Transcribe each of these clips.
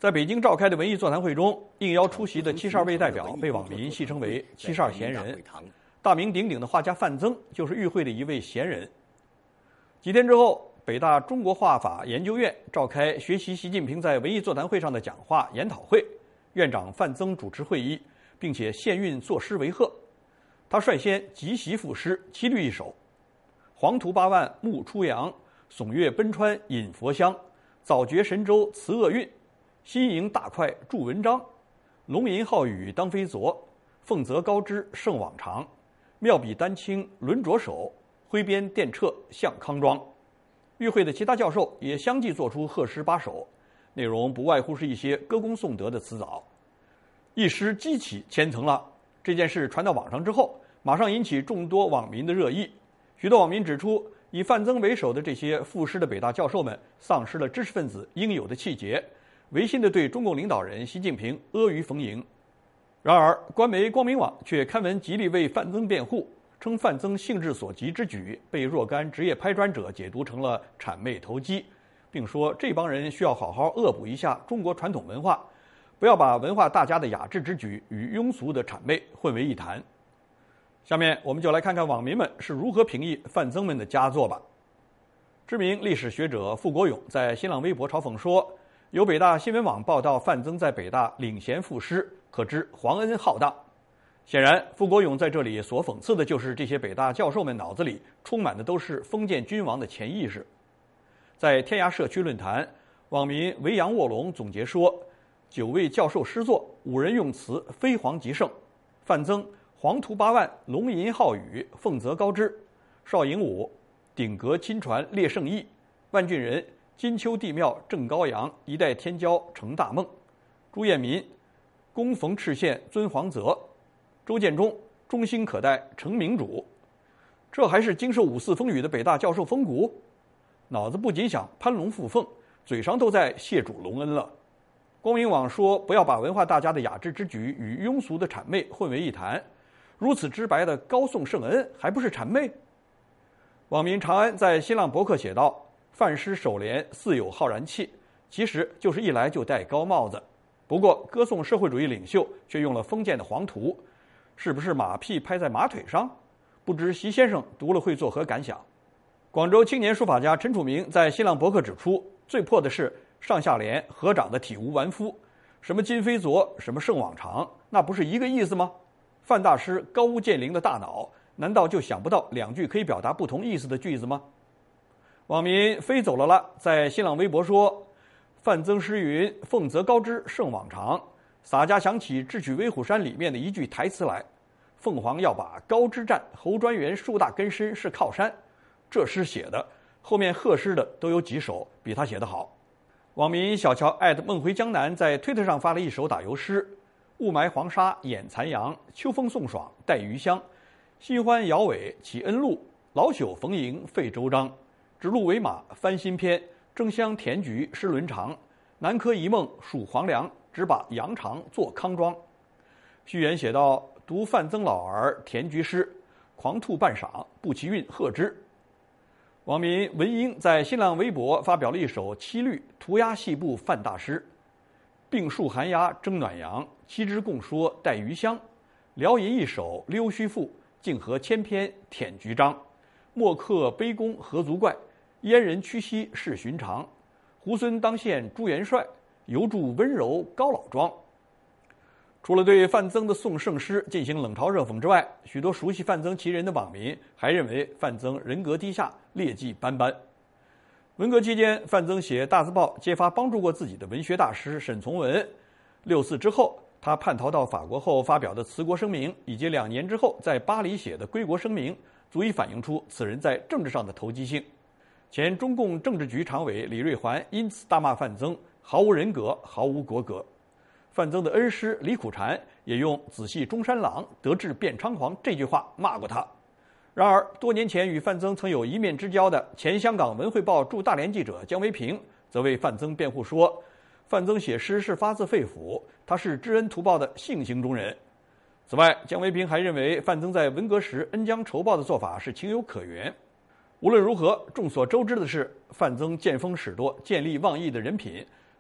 在北京召开的文艺座谈会中，应邀出席的72位代表被网民戏称为“72贤人”。大名鼎鼎的画家范曾就是与会的一位贤人。几天之后，北大中国画法研究院召开学习习近平在文艺座谈会上的讲话研讨会，院长范曾主持会议，并且献韵作诗为贺。他率先即席赋诗七律一首：黄图8万暮初阳，耸月奔川引佛香，早觉神州辞厄运，新营大快著文章，龙吟浩宇当非昨，凤泽高枝胜往常，妙笔丹青轮着手，挥鞭电掣向康庄。与会的其他教授也相继作出贺诗8首，内容不外乎是一些歌功颂德的词藻。一诗激起千层浪，这件事传到网上之后，马上引起众多网民的热议。许多网民指出，以范曾为首的这些赋诗的北大教授们丧失了知识分子应有的气节，违心地对中共领导人习近平阿谀逢迎。然而，官媒光明网却刊文极力为范曾辩护，称范曾兴致所及之举被若干职业拍砖者解读成了谄媚投机，并说这帮人需要好好恶补一下中国传统文化，不要把文化大家的雅致之举与庸俗的谄媚混为一谈。下面我们就来看看网民们是如何评议范曾们的佳作吧。知名历史学者傅国勇在新浪微博嘲讽说，有北大新闻网报道范曾在北大领衔赋诗，可知皇恩浩荡。显然，傅国勇在这里所讽刺的就是这些北大教授们脑子里充满的都是封建君王的潜意识。在天涯社区论坛，网民维扬卧龙总结说，9位教授诗作，5人用词飞黄即胜。范曾黄图8万，龙吟浩宇，凤泽高枝；邵颖武鼎革亲传列圣意；万俊仁金秋帝庙正高阳，一代天骄成大梦；朱彦民恭逢赤县尊皇泽；周建中忠心可待成明主。这还是经受5次风雨的北大教授风骨？脑子不仅想攀龙附凤，嘴上都在谢主隆恩了。光明网说，不要把文化大家的雅致之举与庸俗的谄媚混为一谈，如此直白的高颂圣恩还不是谄媚？网民长安在新浪博客写道，范诗首联似有浩然气，其实就是一来就戴高帽子。不过歌颂社会主义领袖却用了封建的黄图，是不是马屁拍在马腿上？不知习先生读了会作何感想？广州青年书法家陈楚明在新浪博客指出，最破的是上下联合长得体无完肤，什么今非昨，什么胜往常，那不是一个意思吗？范大师高屋建瓴的大脑，难道就想不到2句可以表达不同意思的句子吗？网民飞走了在新浪微博说，范曾诗云凤泽高枝胜往常，洒家想起智取威虎山里面的一句台词来，凤凰要把高枝占，侯专员树大根深是靠山。这诗写的后面贺诗的都有几首比他写得好。网民小乔梦回江南在推特上发了一首打油诗，雾霾黄沙掩残阳，秋风送爽带余香，新欢摇尾起恩路，老朽逢迎费周章，指鹿为马翻新篇，争相田菊诗伦常，南柯一梦属黄粱，只把羊肠做康庄。序言写道，读范曾老儿田菊诗，狂吐半晌不其韵贺之。网民文英在新浪微博发表了一首七律涂鸦细部范大诗，病树寒鸦争暖阳，七枝共说带余香，聊吟一首溜须赋，竟合千篇舔菊章，墨客卑躬何足怪，燕人屈膝是寻常，猢狲当献朱元帅，犹著温柔高老庄。除了对范曾的颂圣诗进行冷嘲热讽之外，许多熟悉范曾其人的网民还认为范曾人格低下，劣迹斑斑。文革期间，范曾写大字报揭发帮助过自己的文学大师沈从文。6·4之后，他叛逃到法国后发表的辞国声明，以及2年之后在巴黎写的归国声明，足以反映出此人在政治上的投机性。前中共政治局常委李瑞环因此大骂范曾毫无人格，毫无国格。范曾的恩师李苦禅也用“子系中山狼，得志便猖狂”这句话骂过他。然而，多年前与范曾曾有一面之交的前香港文汇报驻大连记者姜维平，则为范曾辩护说，范曾写诗是发自肺腑，他是知恩图报的性情中人。此外，姜维平还认为范曾在文革时恩将仇报的做法是情有可原。无论如何，众所周知的是，范曾见风使舵、见利忘义的人品，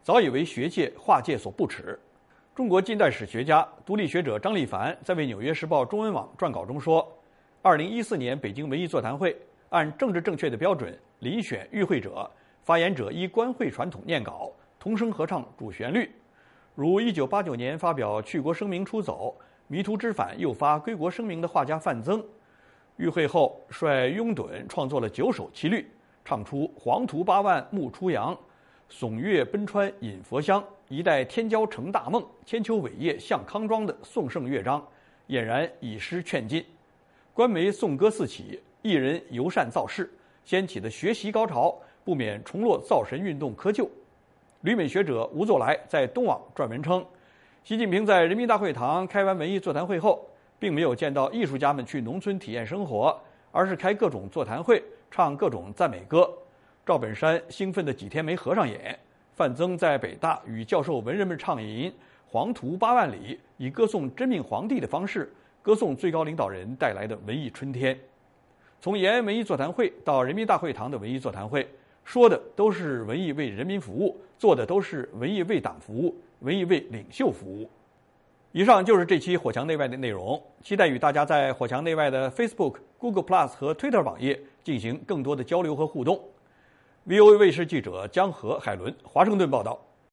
早已为学界、画界所不齿。中国近代史学家、独立学者张立凡在为《纽约时报》中文网撰稿中说，2014年北京文艺座谈会按政治正确的标准遴选与会者，发言者依官会传统念稿，同声合唱主旋律，如1989年发表去国声明出走，迷途知返又发归国声明的画家范增，与会后率拥趸创作了9首七律，唱出黄土8万暮初阳，耸月奔川饮佛香，一代天骄成大梦，千秋伟业向康庄的颂圣乐章，俨然以诗劝进。官媒颂歌四起，艺人尤善造势，掀起的学习高潮不免重落造神运动窠臼。旅美学者吴作来在东网撰文称，习近平在人民大会堂开完文艺座谈会后，并没有见到艺术家们去农村体验生活，而是开各种座谈会，唱各种赞美歌。赵本山兴奋的几天没合上眼，范增在北大与教授文人们畅吟黄土8万里，以歌颂真命皇帝的方式歌颂最高领导人带来的文艺春天。从延安文艺座谈会到人民大会堂的文艺座谈会，说的都是文艺为人民服务，做的都是文艺为党服务，文艺为领袖服务。以上就是这期火墙内外的内容，期待与大家在火墙内外的 Facebook、Google Plus 和 Twitter 网页进行更多的交流和互动。VOA 卫视记者江河、海伦华盛顿报道。